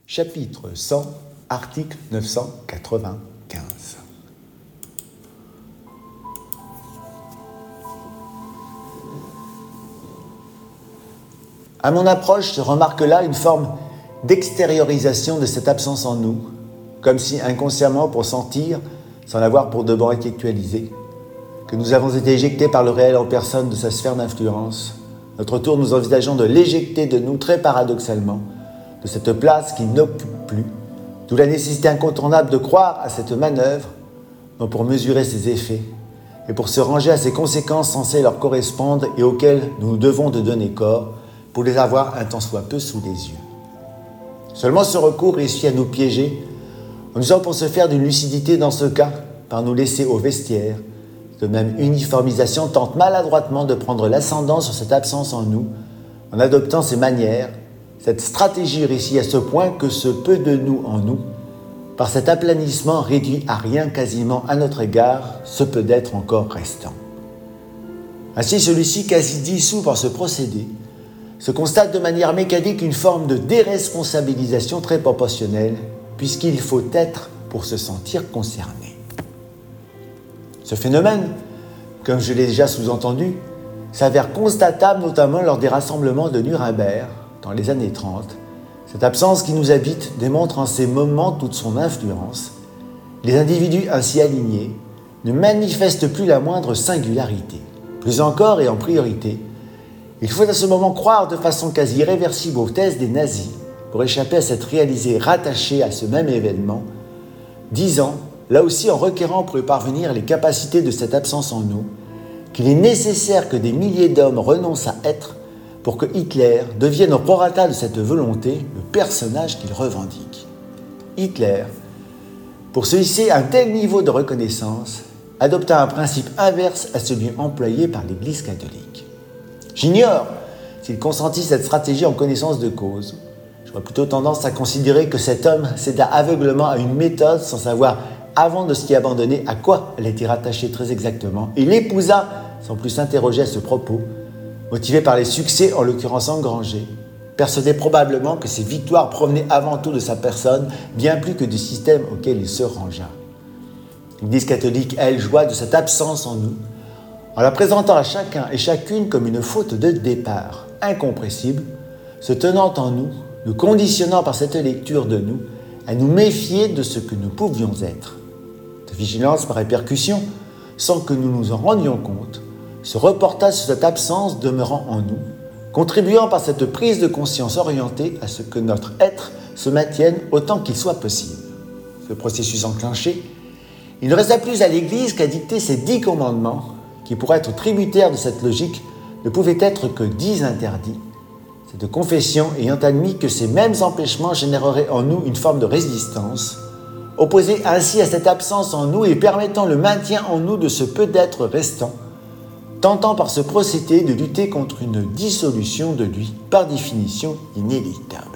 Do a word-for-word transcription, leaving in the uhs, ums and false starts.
Chapitre cent, article neuf cent quatre-vingt-quinze. À mon approche se remarque là une forme d'extériorisation de cette absence en nous, comme si inconsciemment pour sentir, sans l'avoir pour de bon intellectualisé, que nous avons été éjectés par le réel en personne de sa sphère d'influence. Notre tour, nous envisageons de l'éjecter de nous très paradoxalement, de cette place qui n'occupe plus, d'où la nécessité incontournable de croire à cette manœuvre, non pour mesurer ses effets, et pour se ranger à ses conséquences censées leur correspondre et auxquelles nous nous devons de donner corps, pour les avoir un tant soit peu sous les yeux. Seulement ce recours réussit à nous piéger, en usant pour se faire d'une lucidité dans ce cas, par nous laisser au vestiaire. De même uniformisation tente maladroitement de prendre l'ascendant sur cette absence en nous, en adoptant ces manières. Cette stratégie réussit à ce point que ce peu de nous en nous, par cet aplanissement réduit à rien quasiment à notre égard, ce peu d'être encore restant. Ainsi celui-ci, quasi dissous par ce procédé, se constate de manière mécanique une forme de déresponsabilisation très proportionnelle, puisqu'il faut être pour se sentir concerné. Ce phénomène, comme je l'ai déjà sous-entendu, s'avère constatable notamment lors des rassemblements de Nuremberg, dans les années trente. Cette absence qui nous habite démontre en ces moments toute son influence. Les individus ainsi alignés ne manifestent plus la moindre singularité. Plus encore et en priorité, il faut à ce moment croire de façon quasi irréversible aux thèses des nazis pour échapper à cette réalisée rattachée à ce même événement, disant, là aussi en requérant pour y parvenir les capacités de cette absence en nous, qu'il est nécessaire que des milliers d'hommes renoncent à être pour que Hitler devienne au prorata de cette volonté le personnage qu'il revendique. Hitler, pour se hisser à un tel niveau de reconnaissance, adopta un principe inverse à celui employé par l'Église catholique. J'ignore s'il consentit cette stratégie en connaissance de cause. J'aurais plutôt tendance à considérer que cet homme céda aveuglement à une méthode sans savoir, avant de s'y abandonner, à quoi elle était rattachée très exactement. Il l'épousa sans plus s'interroger à ce propos, motivé par les succès, en l'occurrence engrangés, persuadé probablement que ces victoires provenaient avant tout de sa personne, bien plus que du système auquel il se rangea. L'Église catholique, elle, joua de cette absence en nous, en la présentant à chacun et chacune comme une faute de départ, incompressible, se tenant en nous, nous conditionnant par cette lecture de nous, à nous méfier de ce que nous pouvions être. De vigilance par répercussion, sans que nous nous en rendions compte, se reporta sur cette absence demeurant en nous, contribuant par cette prise de conscience orientée à ce que notre être se maintienne autant qu'il soit possible. Ce processus enclenché, il ne resta plus à l'Église qu'à dicter ces dix commandements, qui, pour être tributaires de cette logique, ne pouvaient être que dix interdits. Cette confession ayant admis que ces mêmes empêchements généreraient en nous une forme de résistance, opposée ainsi à cette absence en nous et permettant le maintien en nous de ce peu d'être restant, tentant par ce procédé de lutter contre une dissolution de lui, par définition inéluctable.